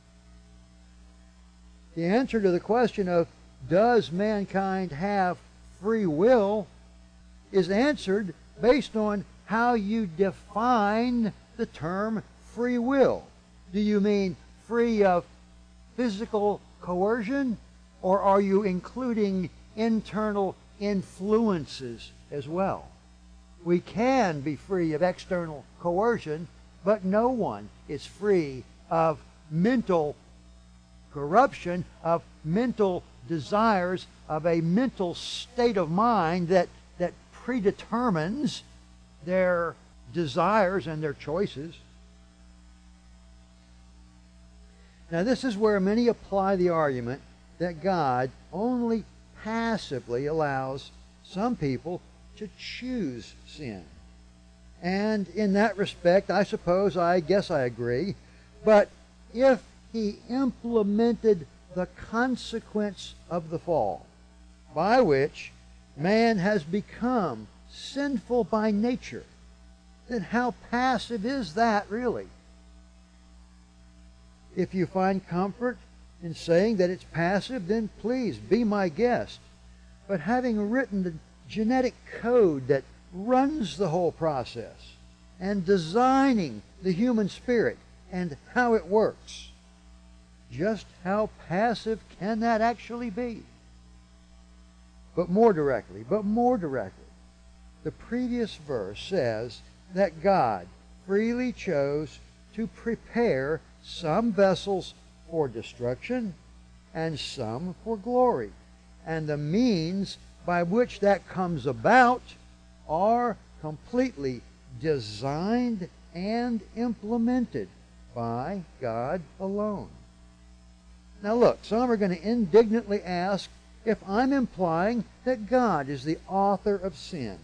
the answer to the question of does mankind have free will is answered based on how you define the term free will. Do you mean free of physical coercion, or are you including internal influences as well? We can be free of external coercion, but no one is free of mental corruption, of mental desires, of a mental state of mind that, that predetermines their desires and their choices. Now, this is where many apply the argument that God only passively allows some people to choose sin. And in that respect, I suppose, I guess I agree. But if He implemented the consequence of the fall, by which man has become sinful by nature, then how passive is that really? If you find comfort in saying that it's passive, then please be my guest. But having written the genetic code that runs the whole process, and designing the human spirit and how it works, just how passive can that actually be? But more directly, but more directly, the previous verse says that God freely chose to prepare some vessels for destruction and some for glory. And the means by which that comes about are completely designed and implemented by God alone. Now look, some are going to indignantly ask if I'm implying that God is the author of sin.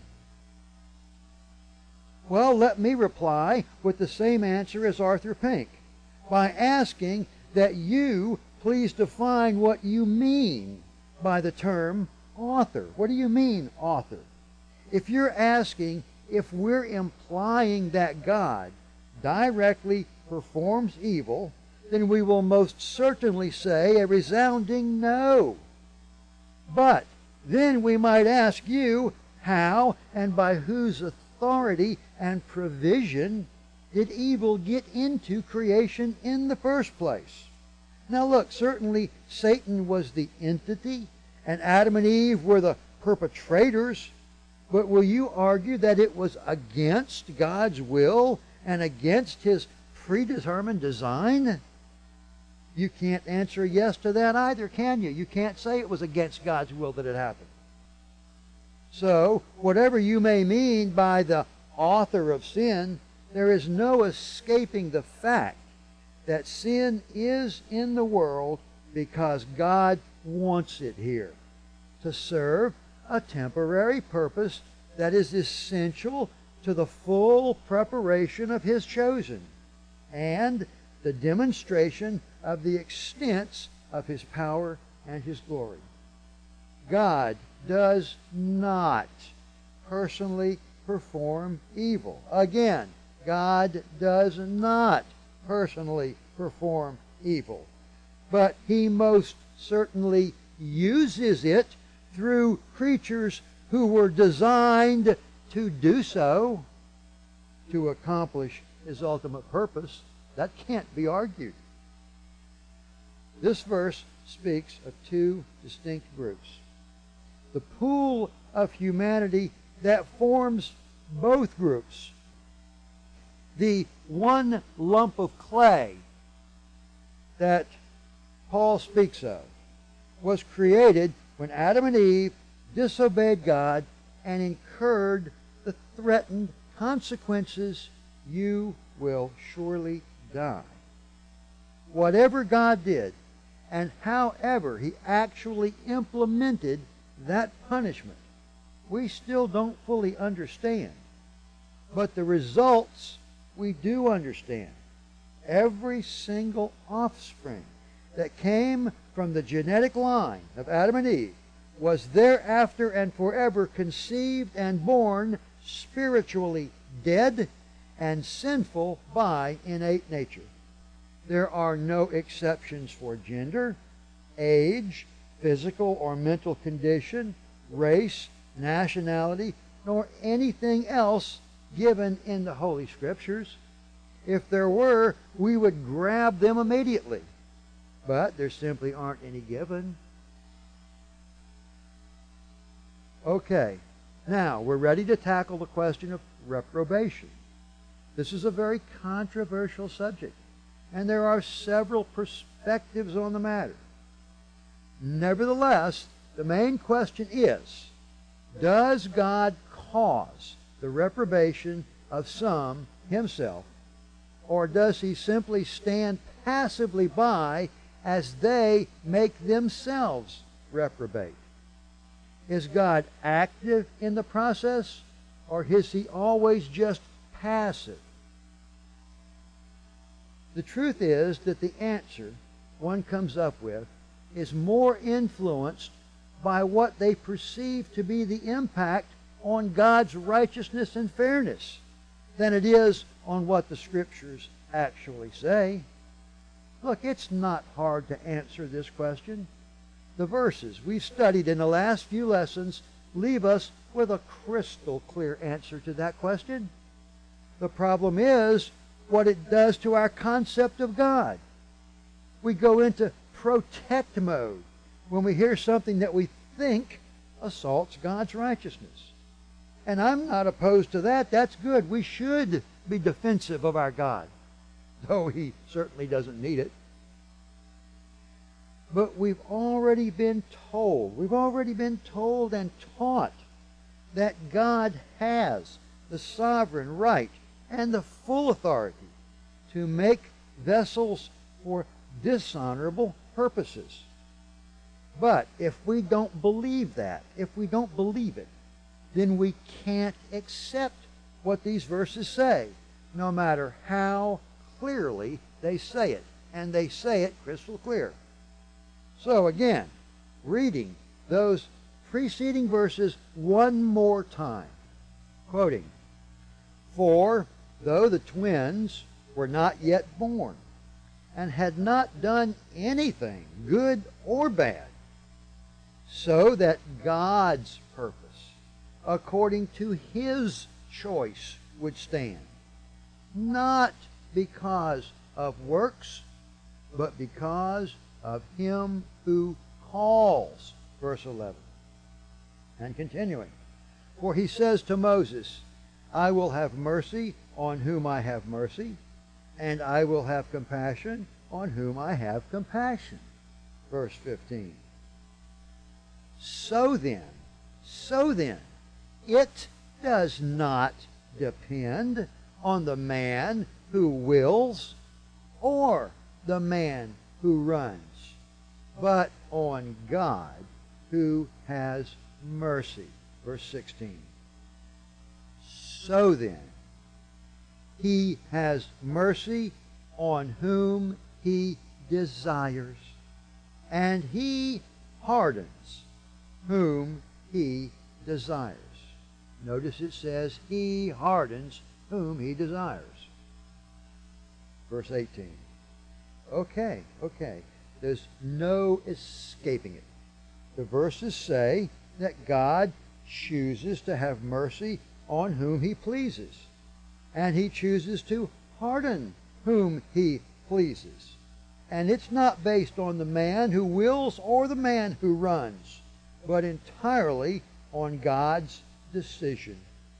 Well, let me reply with the same answer as Arthur Pink, by asking that you please define what you mean by the term author. What do you mean, author? If you're asking if we're implying that God directly performs evil, then we will most certainly say a resounding no. But then we might ask you, how and by whose authority and provision did evil get into creation in the first place? Now look, certainly Satan was the entity, and Adam and Eve were the perpetrators, but will you argue that it was against God's will and against His predetermined design? You can't answer yes to that either, can you? You can't say it was against God's will that it happened. So, whatever you may mean by the author of sin, there is no escaping the fact that sin is in the world because God wants it here to serve a temporary purpose that is essential to the full preparation of His chosen and the demonstration of the extents of His power and His glory. God does not personally perform evil. Again, God does not personally perform evil, but He most certainly uses it through creatures who were designed to do so, to accomplish his ultimate purpose. That can't be argued. This verse speaks of two distinct groups. The pool of humanity that forms both groups. The one lump of clay that Paul speaks of was created when Adam and Eve disobeyed God and incurred the threatened consequences. You will surely die. Whatever God did, and however he actually implemented that punishment, we still don't fully understand. But the results we do understand. Every single offspring that came from the genetic line of Adam and Eve was thereafter and forever conceived and born spiritually dead and sinful by innate nature. There are no exceptions for gender, age, physical or mental condition, race, nationality, nor anything else given in the Holy Scriptures. If there were, we would grab them immediately. But there simply aren't any given. Okay, now we're ready to tackle the question of reprobation. This is a very controversial subject, and there are several perspectives on the matter. Nevertheless, the main question is, does God cause the reprobation of some himself, or does he simply stand passively by as they make themselves reprobate? Is God active in the process, or is he always just passive? The truth is that the answer one comes up with is more influenced by what they perceive to be the impact on God's righteousness and fairness than it is on what the Scriptures actually say. Look, it's not hard to answer this question. The verses we've studied in the last few lessons leave us with a crystal clear answer to that question. The problem is what it does to our concept of God. We go into protect mode when we hear something that we think assaults God's righteousness. And I'm not opposed to that. That's good. We should be defensive of our God, though he certainly doesn't need it. But we've already been told, we've already been told and taught that God has the sovereign right and the full authority to make vessels for dishonorable purposes. But if we don't believe that, if we don't believe it, then we can't accept what these verses say, no matter how clearly they say it. And they say it crystal clear. So again, reading those preceding verses one more time, quoting, "For though the twins were not yet born, and had not done anything, good or bad, so that God's purpose, according to his choice, would stand, not because of works, but because of him who calls," verse eleven. And continuing, "For he says to Moses, I will have mercy on whom I have mercy, and I will have compassion on whom I have compassion." Verse fifteen. So then, so then, it does not depend on the man who wills or the man who runs, but on God who has mercy. Verse sixteen. So then, he has mercy on whom he desires, and he pardons whom he desires. Notice it says he hardens whom he desires. Verse eighteen. Okay, okay. There's no escaping it. The verses say that God chooses to have mercy on whom he pleases, and he chooses to pardon whom he pleases. And it's not based on the man who wills or the man who runs, but entirely on God's decision.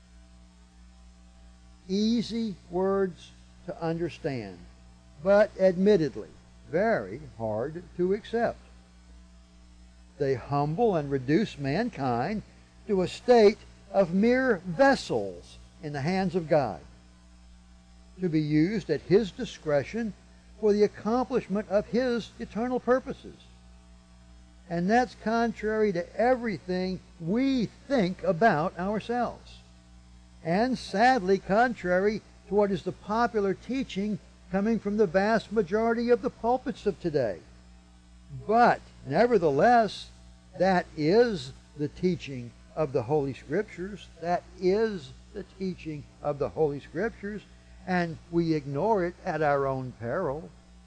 Easy words to understand, but admittedly very hard to accept. They humble and reduce mankind to a state of mere vessels in the hands of God, to be used at His discretion for the accomplishment of His eternal purposes. And that's contrary to everything we think about ourselves, and sadly contrary to what is the popular teaching coming from the vast majority of the pulpits of today. But nevertheless, that is the teaching of the Holy Scriptures. That is the teaching of the Holy Scriptures, and we ignore it at our own peril.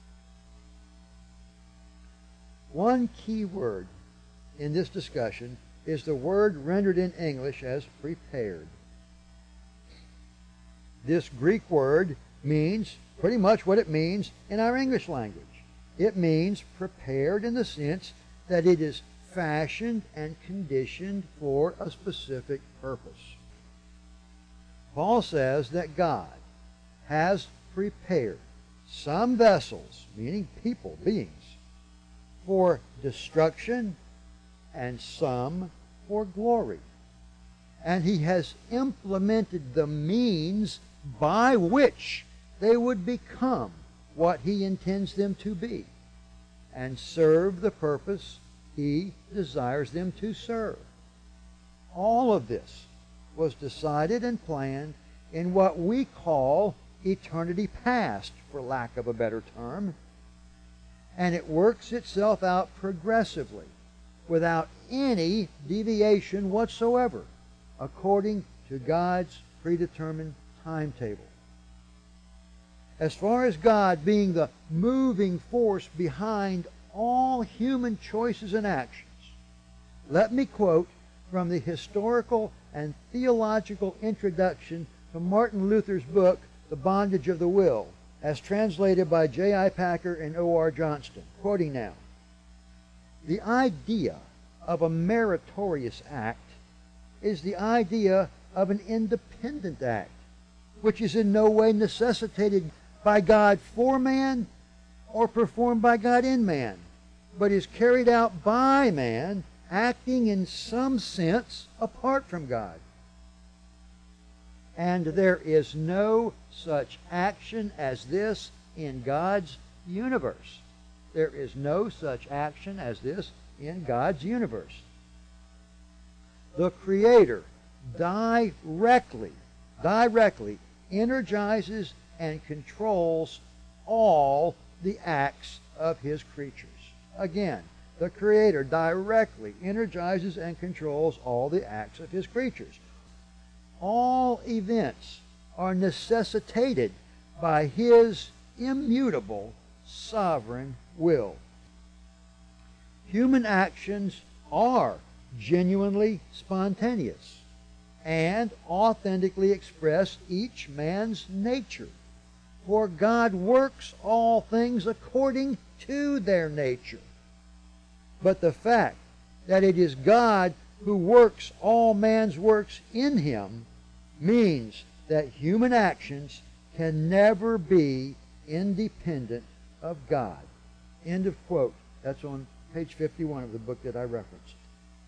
One key word in this discussion is the word rendered in English as prepared. This Greek word means pretty much what it means in our English language. It means prepared in the sense that it is fashioned and conditioned for a specific purpose. Paul says that God has prepared some vessels, meaning people, beings, for destruction and some for glory. And He has implemented the means by which they would become what He intends them to be and serve the purpose He desires them to serve. All of this was decided and planned in what we call eternity past, for lack of a better term, and it works itself out progressively without any deviation whatsoever according to God's predetermined timetable. As far as God being the moving force behind all human choices and actions, let me quote from the historical and theological introduction to Martin Luther's book, The Bondage of the Will, as translated by J I Packer and O R Johnston. Quoting now, "The idea of a meritorious act is the idea of an independent act, which is in no way necessitated by God for man or performed by God in man, but is carried out by man, acting in some sense apart from God. And there is no such action as this in God's universe. There is no such action as this in God's universe. The Creator directly, directly energizes and controls all the acts of His creatures." Again, the Creator directly energizes and controls all the acts of His creatures. All events are necessitated by His immutable sovereign will. Human actions are genuinely spontaneous and authentically express each man's nature, for God works all things according to their nature. But the fact that it is God who works all man's works in him means that human actions can never be independent of God. End of quote. That's on page fifty-one of the book that I referenced.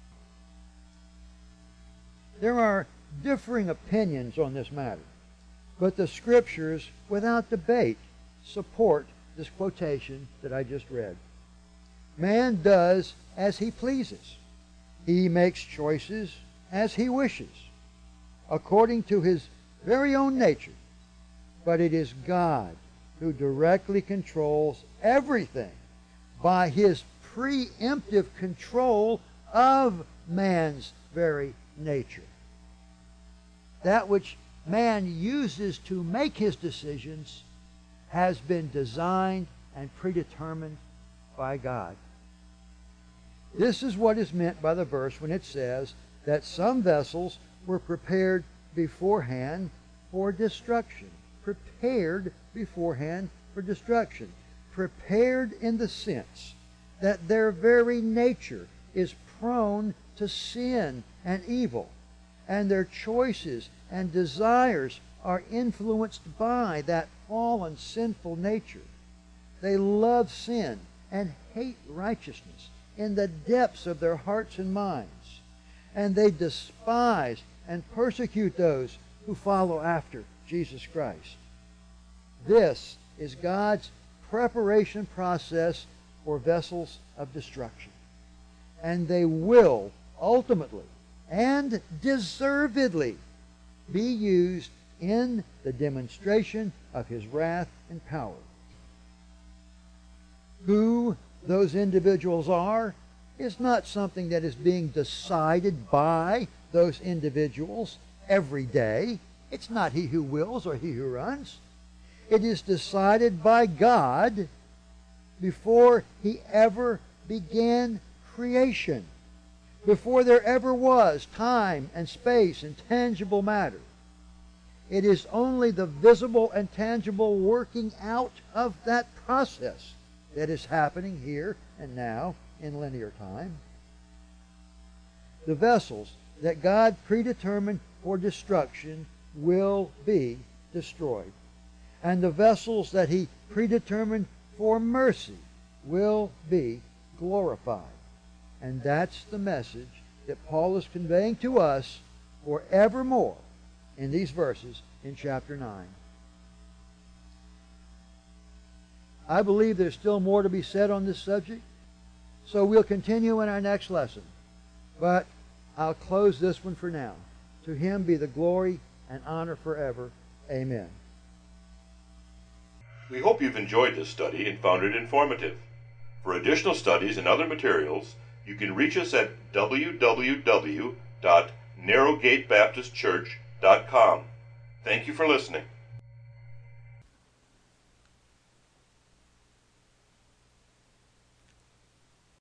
There are differing opinions on this matter, but the Scriptures, without debate, support this quotation that I just read. Man does as he pleases. He makes choices as he wishes, according to his very own nature. But it is God who directly controls everything by His preemptive control of man's very nature. That which man uses to make his decisions has been designed and predetermined by God. This is what is meant by the verse when it says that some vessels were prepared beforehand for destruction. Prepared beforehand for destruction. Prepared in the sense that their very nature is prone to sin and evil, and their choices and desires are influenced by that fallen, sinful nature. They love sin and hate righteousness in the depths of their hearts and minds, and they despise and persecute those who follow after Jesus Christ. This is God's preparation process for vessels of destruction. And they will ultimately and deservedly be used in the demonstration of His wrath and power. Who those individuals are is not something that is being decided by those individuals every day. It's not he who wills or he who runs. It is decided by God before He ever began creation, before there ever was time and space and tangible matter. It is only the visible and tangible working out of that process that is happening here and now in linear time. The vessels that God predetermined for destruction will be destroyed. And the vessels that He predetermined for mercy will be glorified. And that's the message that Paul is conveying to us forevermore in these verses in chapter nine. I believe there's still more to be said on this subject, so we'll continue in our next lesson. But I'll close this one for now. To Him be the glory and honor forever. Amen. We hope you've enjoyed this study and found it informative. For additional studies and other materials, you can reach us at w w w dot narrowgate baptist church dot com. Thank you for listening.